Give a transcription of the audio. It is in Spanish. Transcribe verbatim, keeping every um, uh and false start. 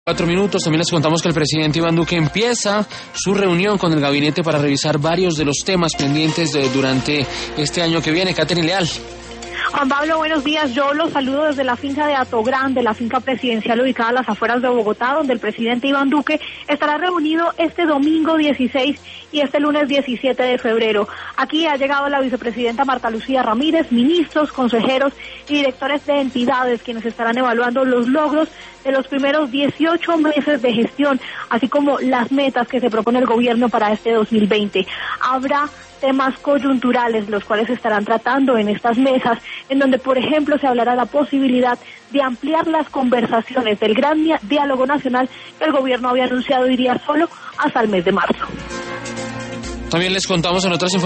Cuatro minutos, también les contamos que el presidente Iván Duque empieza su reunión con el gabinete para revisar varios de los temas pendientes de, durante este año que viene. Catherine Leal. Juan Pablo, buenos días. Yo los saludo desde la finca de Atogrande, la finca presidencial ubicada a las afueras de Bogotá, donde el presidente Iván Duque estará reunido este domingo dieciséis y este lunes diecisiete de febrero. Aquí ha llegado la vicepresidenta Marta Lucía Ramírez, ministros, consejeros y directores de entidades, quienes estarán evaluando los logros de los primeros dieciocho meses de gestión, así como las metas que se propone el gobierno para este dos mil veinte. Habrá temas coyunturales, los cuales se estarán tratando en estas mesas, en donde, por ejemplo, se hablará de la posibilidad de ampliar las conversaciones del gran diálogo nacional que el gobierno había anunciado iría solo hasta el mes de marzo. También les contamos en otras informaciones